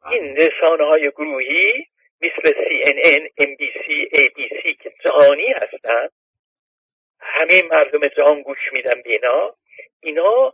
این رسانه‌های گروهی مثل CNN، NBC، ABC که جهانی هستن، همه مردم جهان گوش میدن به اینا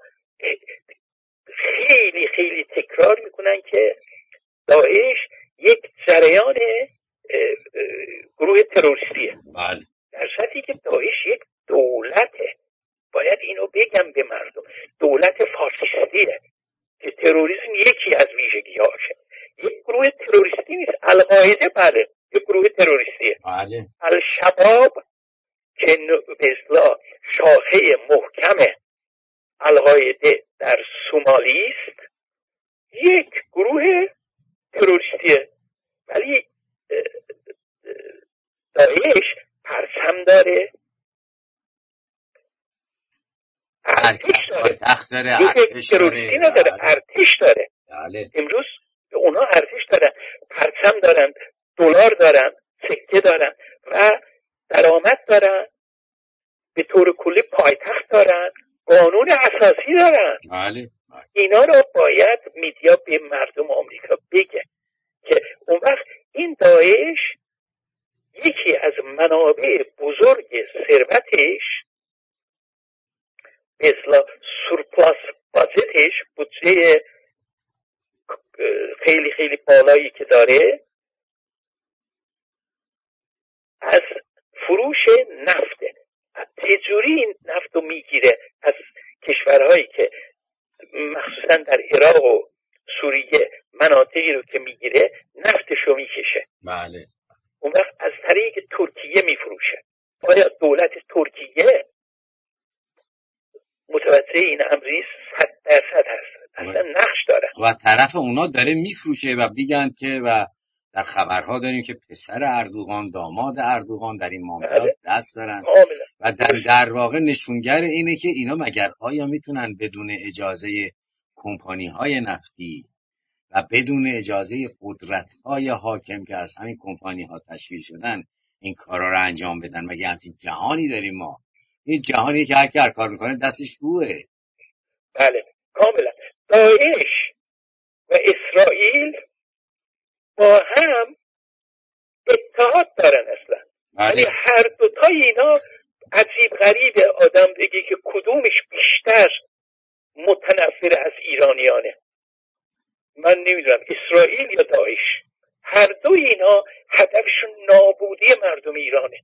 خیلی خیلی تکرار میکنن که داعش یک جریان گروه تروریستیه. بله. در صورتی که داعش یک دولته، باید اینو بگم به مردم، دولت فاشیستیه که تروریسم یکی از ویژگی‌هاشه. یک گروه تروریستی نیست. القاعده بله یک گروه تروریستیه. بله. الشباب که به اصطلاح شاخه محکم القاعده در سومالی است، یک گروه تروریستیه. ولی داعش پرچم داره، ارتش داره، یک تروریستی نداره، ارتش داره. بله. امروز اونا ارتش دارن، پرچم دارن، دلار دارن، سکه دارن و درآمد دارن، به طور کلی پایتخت دارن، قانون اساسی دارن. بله. اینا رو باید میدیا به مردم آمریکا بگه که اون وقت این داعش یکی از منابع بزرگ ثروتش، به اصطلاح سورپلاس باجتش، بودجه خیلی خیلی بالایی که داره، از فروش نفته. چجوری این نفت رو میگیره از کشورهایی که مخصوصا در عراق و سوریه مناطقی رو که میگیره نفتش رو میکشه. بله. اون وقت از طریق ترکیه میفروشه. آیا دولت ترکیه متوجه این امریست 100% هست؟ اصلا نقش داره و طرف اونا داره میفروشه و میگن که و در خبرها داریم که پسر اردوغان، داماد اردوغان در این معاملات دست دارن و در واقع نشونگر اینه که اینا مگر آیا میتونن بدون اجازه کمپانی‌های نفتی و بدون اجازه قدرت‌های حاکم که از همین کمپانی‌ها تشکیل شدن این کارا رو انجام بدن؟ مگه همچین جهانی داریم ما؟ این جهانی که هر کی هر کار میکنه دستش گوه. بله کاملا. داعش و اسرائیل با هم اتحاد دارن اصلا. ولی هر دوتا اینا عجیب غریب آدم بگه که کدومش بیشتر متنفر از ایرانیانه. من نمیدونم اسرائیل یا داعش، هر دو اینا هدفشون نابودی مردم ایرانه.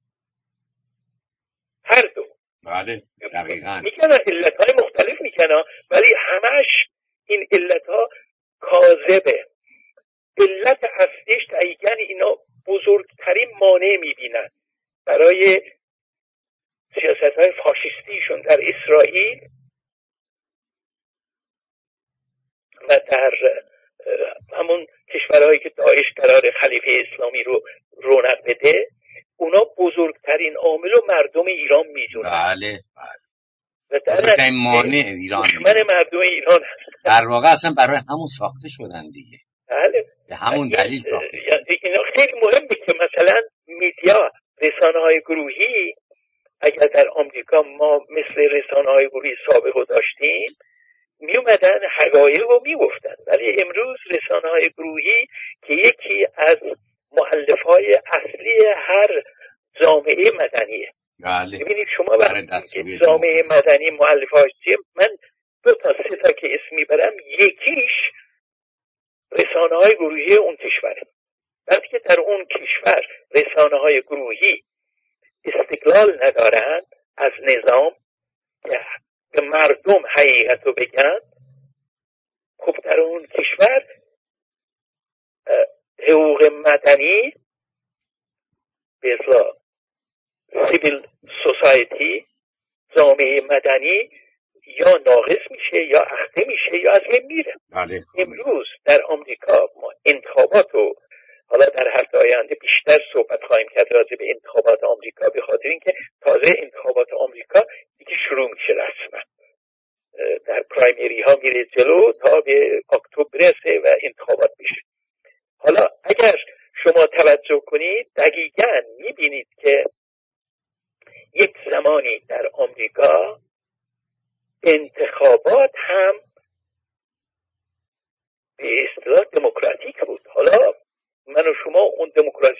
هر دو. بله دقیقاً. میکنن علتهای مختلف میکنن ولی همش این علتها کاذبه. علت اصلیش دقیقاً اینا بزرگترین مانع میبینن برای سیاستهای فاشیستیشون در اسرائیل و در همون کشورهایی که داعش قرار خلیفه اسلامی رو رونق بده. اونا بزرگترین عامل و مردم ایران میدونن. بله و در مانع ایران دشمن مردم ایران هست. در واقع اصلا برای همون ساخته شدن دیگه. بله. به همون دلیل ساخته شدن. اینا خیلی مهمه که مثلا میدیا، رسانه‌های گروهی، اگر در آمریکا ما مثل رسانه‌های گروهی سابق رو داشتیم می اومدن حقایق رو می گفتن، ولی امروز رسانه‌های گروهی که یکی از مؤلفه‌های اصلی هر جامعه مدنیه. بله. ببینید شما وقتی جامعه مدنی مؤلفه‌هاش چیه، من 2 تا 3 تا که اسم میبرم، یکیش رسانه‌های گروهی اون کشوره. وقتی که در اون کشور رسانه‌های گروهی استقلال ندارن از نظام که به مردم حقیقت رو بگن، خب در اون کشور حقوق مدنی به اصطلاح سیویل سوسایتی، جامعه مدنی، یا ناقص میشه یا اخته میشه یا از بین میره. بله. امروز در آمریکا ما انتخابات رو، حالا در هفته آینده بیشتر صحبت خواهیم کرد راجع به انتخابات آمریکا، به خاطر اینکه تازه انتخابات آمریکا دیگه شروع میشه رسما. در پرایمری ها میره جلو تا به اکتبر برسه و انتخابات میشه. حالا اگر شما توجه کنید دقیقاً میبینید که یک زمانی در آمریکا انتخابات هم به اصطلاح دموکراتیک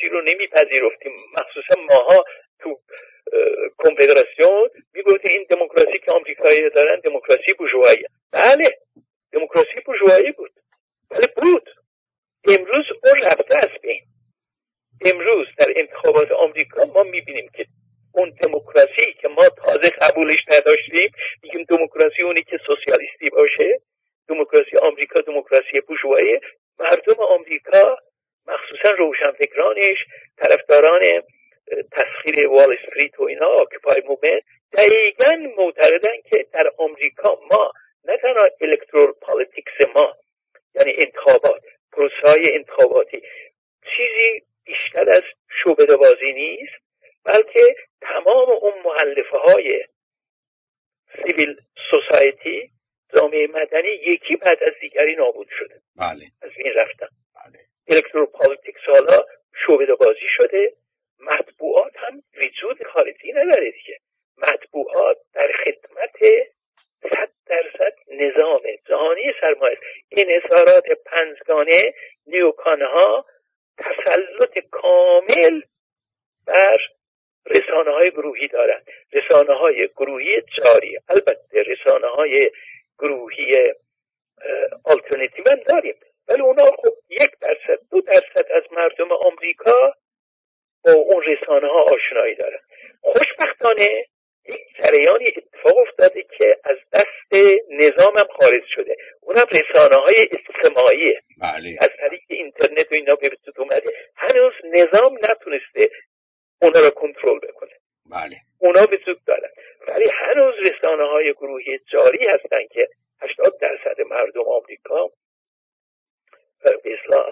رو نمیپذیرفتیم، مخصوصا ماها تو کنفدراسیون میگفتیم این دموکراسی که آمریکایی دارن دموکراسی بورژوایی. بله دموکراسی بورژوایی بود، ولی بود. امروز اون رفته از بین. امروز در انتخابات آمریکا ما میبینیم که اون دموکراسی که ما تازه قبولش نداشتیم، میگیم دموکراسی اونی که سوسیالیستی باشه، دموکراسی آمریکا دموکراسی بورژوایی. مردم آمریکا مخصوصا روشنفکرانش، طرفداران تسخیر وال استریت و اینا، آکوپای موومنت، دقیقاً معتقدن که در آمریکا ما نه تنها الکترال پالیتیکس ما، یعنی انتخابات، پروسه‌های انتخاباتی چیزی بیشتر از شعبده‌بازی نیست، بلکه تمام اون مؤلفه‌های سیویل سوسایتی، جامعه مدنی، یکی بعد از دیگری نابود شده. بله. از این رفتن. بله. الکترال پالیتیکس حالا شعبده‌بازی شده. مطبوعات هم وجود خارجی نداره دیگه. مطبوعات در خدمت 100% نظام جهانی سرمایه است. انحصارات پنجگانه، نیوکانها تسلط کامل بر رسانه‌های گروهی دارند. رسانه‌های گروهی جاری، البته رسانه‌های گروهی آلترناتیو هم داریم، ولی اونا خب 1%، 2% از مردم آمریکا با اون رسانه‌ها آشنایی دارن. خوشبختانه یک جریانی اتفاق افتاده که از دست نظام هم خارج شده، اونم رسانه‌های اجتماعیه. بله. از طریق اینترنت و اینا به وجود اومده. هنوز نظام نتونسته اونا رو کنترل بکنه. بله. اونا وجود دارن، ولی هنوز رسانه‌های گروهی جاری هستن که 80% مردم آمریکا به اصطلاح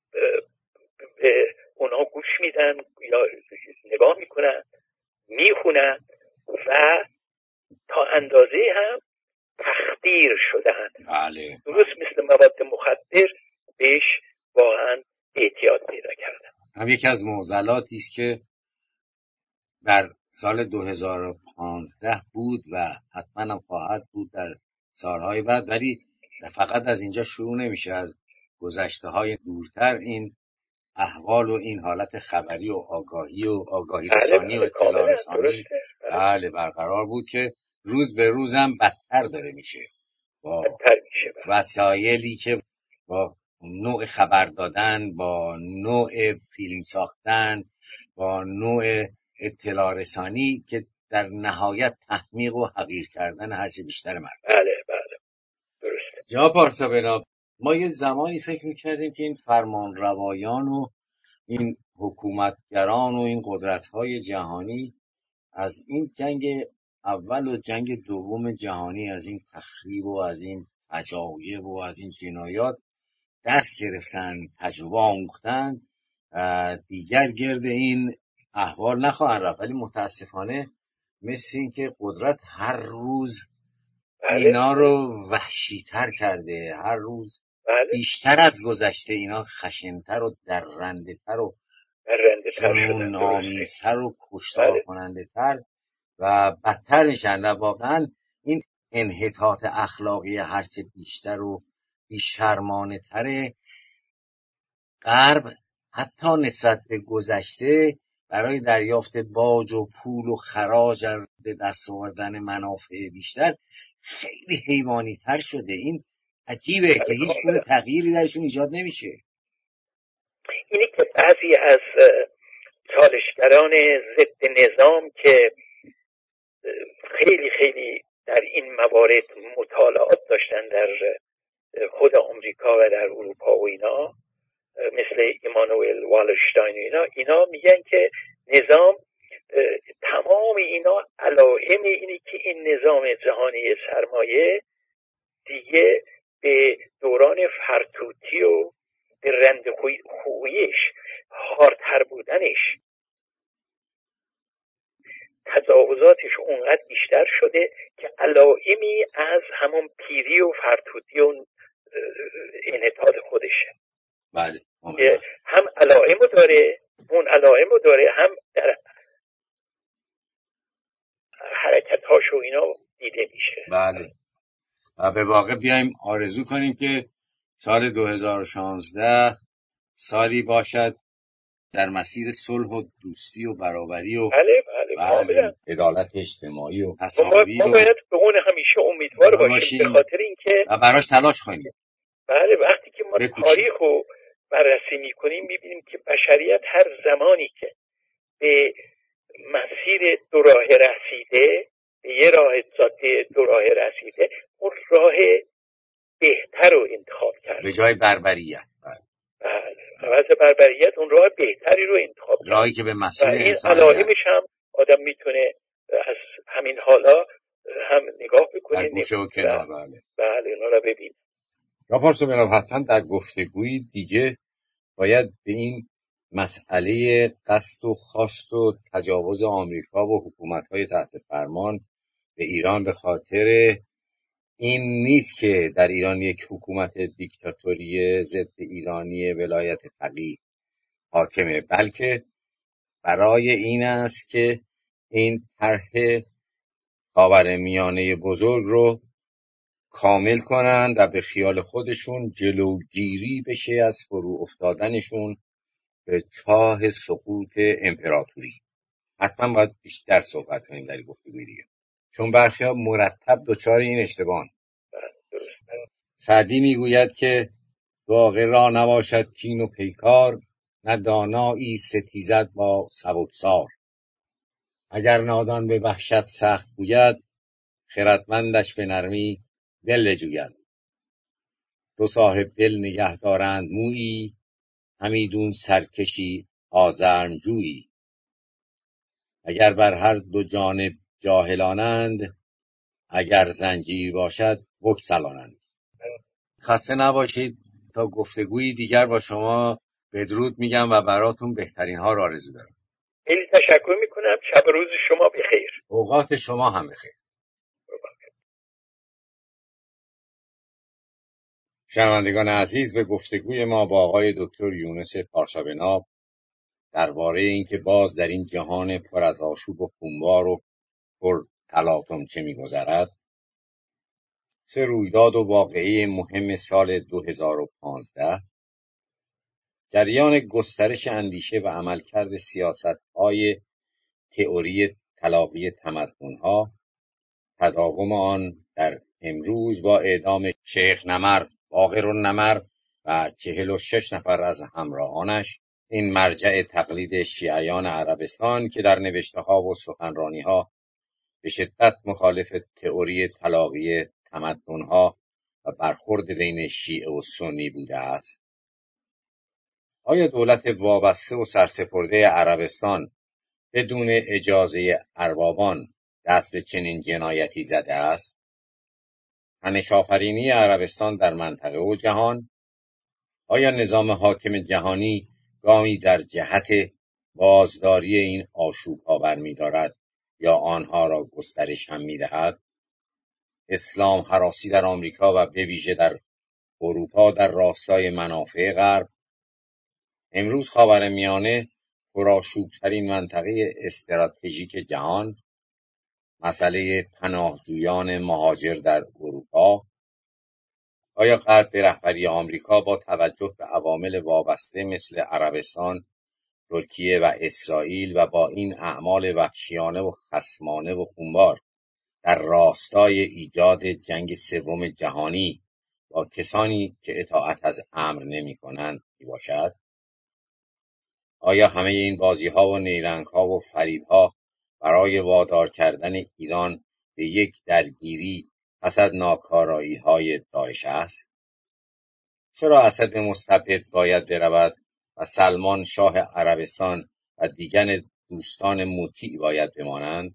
به اونها گوش میدن یا نگاه میکنن، میخونن و تا اندازه هم تخدیر شدن. بله. درست مثل مواد مخدر بهش واقعا اعتیاد پیدا کردن. هم یکی از معضلاتی است که در سال 2015 بود و حتما هم خواهد بود در سالهای بعد، ولی فقط از اینجا شروع نمیشه. از گذشته های دورتر این احوال و این حالت خبری و آگاهی رسانی و اطلاع رسانی بله برقرار بود که روز به روز هم بدتر داره میشه با وسایلی که با نوع خبر دادن، با نوع فیلم ساختن، با نوع اطلاع رسانی که در نهایت تحمیق و حقیر کردن هرچه بیشتر مردم. بله درسته. جناب پارسا بنا، ما یه زمانی فکر میکردیم که این فرمان روایان و این حکومتگران و این قدرت‌های جهانی از این جنگ اول و جنگ دوم جهانی، از این تخریب و از این فجایع و از این جنایات دست گرفتن، تجربه آموختن، دیگر گرد این احوال نخواهند رفت. ولی متاسفانه مثل این که قدرت هر روز اینا رو وحشی‌تر کرده، هر روز بیشتر از گذشته اینا خشن‌تر و درنده‌تر و جنون‌آمیزتر و کشتار کننده‌تر و بدتر میشن. و واقعا این انحطاط اخلاقی هرچه بیشتر و بیشرمانه‌تر غرب حتی نسبت به گذشته برای دریافت باج و پول و خراج به دست آوردن منافع بیشتر خیلی حیوانی تر شده. این عجیبه که هیچ گونه تغییری درشون ایجاد نمیشه. اینی که بعضی از چالشگران ضد نظام که خیلی خیلی در این موارد مطالعات داشتن در خود آمریکا و در اروپا و اینا، مثل ایمانوئل والرشتاین و اینا میگن که نظام، تمام اینا علائم اینی که این نظام جهانی سرمایه دیگه به دوران فرتوتی و به رند خویش، خارتر بودنش، تجاوزاتش اونقدر بیشتر شده که علائمی از همون پیری و فرتوتی و انحطاط خودشه. بله. هم علائمو داره، اون علائمو داره، هم در حرکت‌هاش و اینا دیده میشه. بله. و به واقع بیایم آرزو کنیم که سال 2016 سالی باشد در مسیر صلح و دوستی و برابری و بله عدالت اجتماعی و تساوی. ما باید به اون همیشه امیدوار باشیم، به خاطر اینکه و براش تلاش کنیم. بله، وقتی که ما تاریخ رو بررسی میکنیم میبینیم که بشریت هر زمانی که به مسیر دو راه رسیده، به یه راه ذاتی دو راه رسیده، اون راه بهتر رو انتخاب کرده به جای بربریت. بله، عوض بربریت اون راه بهتری رو انتخاب کرده، راهی که به مسیر این انسانیت. علائمش هم آدم میتونه از همین حالا هم نگاه بکنه، در گوشه و کنار. بله اینا رو ببین. یا پارسا بناب حتما در گفتگوی دیگه باید به این مسئله قصد و خواست و تجاوز آمریکا و حکومت‌های تحت فرمان به ایران به خاطر این نیست که در ایران یک حکومت دیکتاتوری ضد ایرانی ولایت فقیه حاکمه، بلکه برای این است که این طرح خاورمیانه بزرگ رو کامل کنند و به خیال خودشون جلوگیری بشه از فرو افتادنشون به چاه سقوط امپراتوری. حتما باید بیشتر صحبت کنیم در این گفتگوی دیگه، چون برخی‌ها مرتب دچار این اشتباهن. سعدی میگوید که واقع را نباشد کین و پیکار، نه دانایی ستیزد با سبکسار. اگر نادان به وحشت سخت گوید، خردمندش به نرمی دل جوید. دو صاحب دل نگه دارند مویی، همیدون سرکشی آزرمجویی. اگر بر هر دو جانب جاهلانند، اگر زنجیر باشد بگسلانند. خسته نباشید، تا گفتگوی دیگر با شما بدرود میگم و براتون بهترین ها را آرزو دارم. خیلی تشکر میکنم. شب روز شما بخیر. اوقات شما هم بخیر. شنوندگان عزیز، به گفتگوی ما با آقای دکتر یونس پارسا بناب درباره اینکه باز در این جهان پر از آشوب و خونبار و پر تلاطم چه می‌گذرد، سه رویداد و واقعه مهم سال 2015، جریان گسترش اندیشه و عملکرد سیاست‌های تئوری تلاقی تمدن‌ها، تداوم آن در امروز با اعدام شیخ نمر، باقرالنمر و 46 نفر از همراهانش، این مرجع تقلید شیعیان عربستان که در نوشته‌ها و سخنرانی‌ها به شدت مخالف تئوری تلاقی تمدن‌ها و برخورد بین شیعه و سنی بوده است. آیا دولت وابسته و سرسپرده عربستان بدون اجازه اربابان دست به چنین جنایتی زده است؟ تنش‌آفرینی عربستان در منطقه و جهان، آیا نظام حاکم جهانی گامی در جهت بازداری این آشوب‌ها برمی‌دارد یا آنها را گسترش هم می‌دهد؟ اسلام هراسی در آمریکا و به ویژه در اروپا در راستای منافع غرب. امروز خاورمیانه پرآشوب‌ترین منطقه استراتژیک جهان، مسئله پناهجویان مهاجر در اروپا. آیا غرب به رهبری آمریکا با توجه به عوامل وابسته مثل عربستان، ترکیه و اسرائیل و با این اعمال وحشیانه و خصمانه و خونبار در راستای ایجاد جنگ سوم جهانی با کسانی که اطاعت از امر نمی‌کنند میباشد؟ آیا همه این بازی‌ها و نیرنگ‌ها و فریب‌ها برای وادار کردن ایران به یک درگیری پس از ناکارایی‌های داعش است؟ چرا اسد مستبد باید برود و سلمان شاه عربستان و دیگر دوستان مطیع باید بمانند؟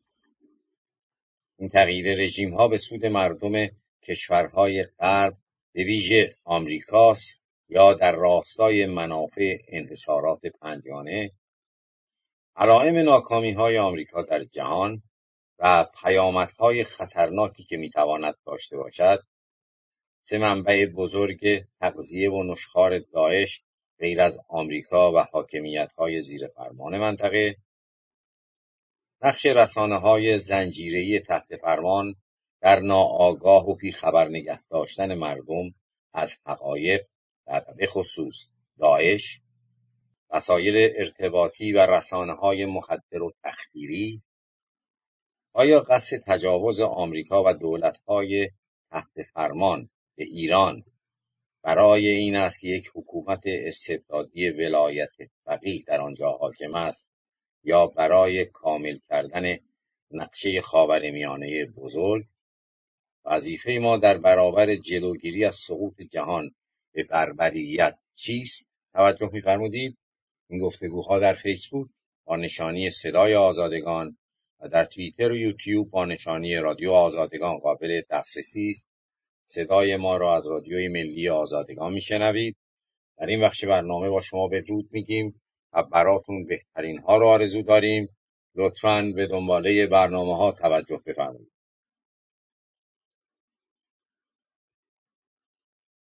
این تغییر رژیم‌ها به سود مردم کشورهای غرب به ویژه آمریکاست یا در راستای منافع انحصارات پنجگانه؟ علائم ناکامی‌های آمریکا در جهان و پیامدهای خطرناکی که میتواند داشته باشد، سه منبع بزرگ تغذیه و نشخوار داعش غیر از آمریکا و حاکمیت‌های زیر فرمان منطقه، نقش رسانه‌های زنجیره‌ای تحت فرمان در ناآگاه و بیخبر نگه داشتن مردم از حقایق و به خصوص داعش، وسایل ارتباطی و رسانه‌های مخدر و تخدیری؟ آیا قصد تجاوز آمریکا و دولت‌های تحت فرمان به ایران برای این است که یک حکومت استبدادی ولایت فقیه در آنجا حاکم است، یا برای کامل کردن نقشه خاورمیانه بزرگ؟ وظیفه ما در برابر جلوگیری از سقوط جهان به بربریت چیست؟ توجه می‌فرمودید این گفتگوها در فیسبوک با نشانی صدای آزادگان و در توییتر و یوتیوب با نشانی رادیو آزادگان قابل دسترسی است. صدای ما را از رادیوی ملی آزادگان میشنوید. در این بخش برنامه با شما بدرود میگیم و براتون بهترین ها را آرزو داریم. لطفاً به دنباله برنامه ها توجه بفرمایید.